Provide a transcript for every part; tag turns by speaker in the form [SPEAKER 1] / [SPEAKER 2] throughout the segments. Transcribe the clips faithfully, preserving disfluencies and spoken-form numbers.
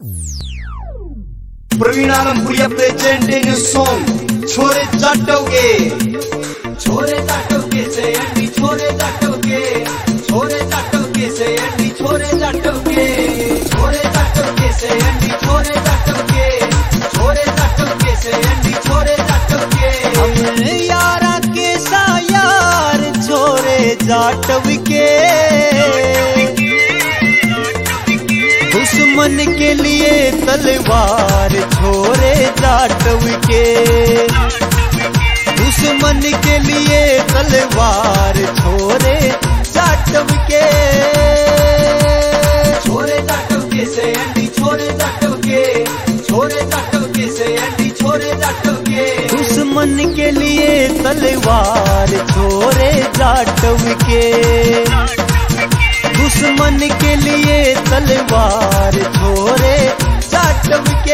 [SPEAKER 1] Praveena presenting a song Chore Jatoge Chore Jatoge say Andy Chore Jatoge Chore Jatoge say Andy Chore Jatoge Chore Jatoge say Andy Chore Jatoge Chore Jatoge say Andy Chore Jatoge
[SPEAKER 2] हमने यारा के सा यार छोरे जाटवके दुश्मन के लिए तलवार छोरे जाटवके दुश्मन के लिए तलवार छोरे जाटवके
[SPEAKER 1] छोरे जाटवके से अंडी छोरे जाटवके छोरे जाटवके से अंडी छोरे जाटवके
[SPEAKER 2] दुश्मन के लिए तलवार छोरे जाटवके दुश्मन के लिए तलवार छोरे जाटवके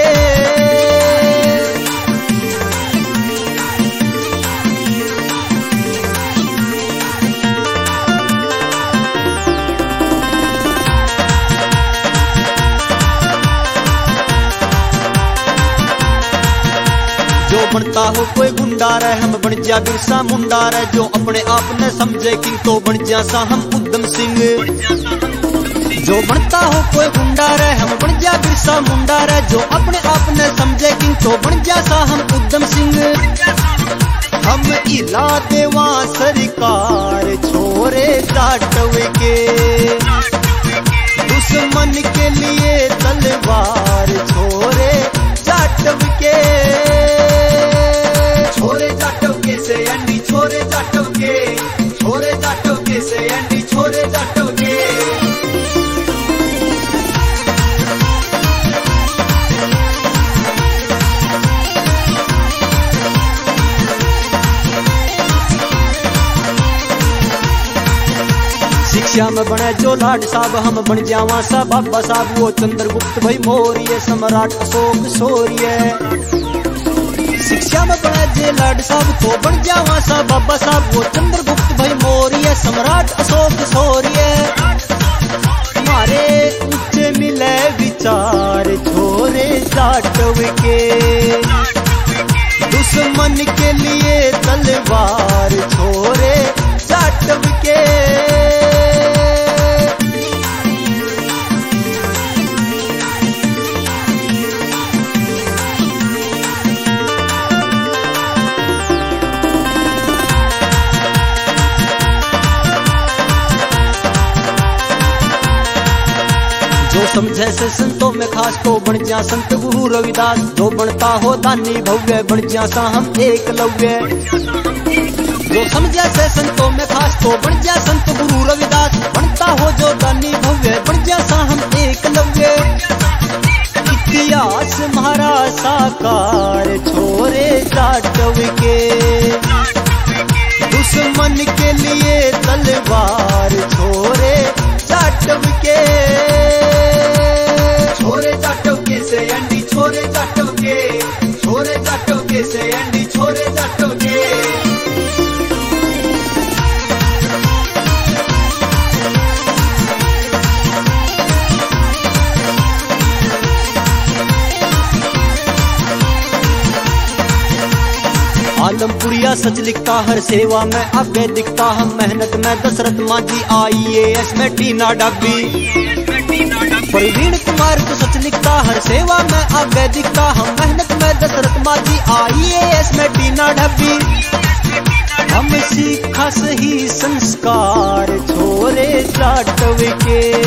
[SPEAKER 2] जो बनता हो कोई गुंडा रहे हम बन जा बिरसा मुंडा रहे जो अपने आप ने समझे कि तो बन जा सा हम उद्यम सिंह जो बनता हो कोई गुंडा रहे हम बन जा बिरसा मुंडा रहे जो अपने आप ने समझे कि तो बन जा सा हम उद्यम सिंह हम इला देवा सरकार छोरे जाटवके दुश्मन के लिए तलवार छोरे जाटवके
[SPEAKER 1] छोरे जाटवके से अंडी छोरे जाटवके छोरे जाटवके से अंडी छोरे जाटवके
[SPEAKER 2] शिक्षा में बने जो लाड साहब हम बन जावा सा बाबा साहब वो चंद्रगुप्त भाई मौर्य सम्राट अशोक शौर्य शिक्षा में बने जे लाड साहब तो बन जावा सा बाबा साहब वो चंद्रगुप्त भाई मौर्य सम्राट अशोक शौर्य हमारे ऊंचे मिले विचार छोरे जाटवके दुश्मन के लिए तलवार छोरे जाटवके जो समझे से संतों में खास तो बन जा संत गुरु रविदास जो बनता हो दानी भव्य बन जा सा हम एक लव्य जो समझे से संतों में खास तो बन जा संत गुरु रविदास बनता हो जो दानी भव्य बन जा सा हम एक लव्य इतिहास हमारा साकार छोरे जाटवके दुश्मन के लिए तलवार छोरे जाटवके
[SPEAKER 1] छोरे जाटवके से अंडी छोरे जाटवके छोरे जाटवके से अंडी छोरे जाटवके
[SPEAKER 2] आलमपुरिया सच लिखता हर सेवा में आगे दिखता हम मेहनत में Dashrath Manjhi I A S में टीना डाबी प्रवीण कुमार को सच लिखता हर सेवा में आगे दिखता हम मेहनत में Dashrath Manjhi I A S में टीना डाबी हम सीखा सही संस्कार छोरे जाटवके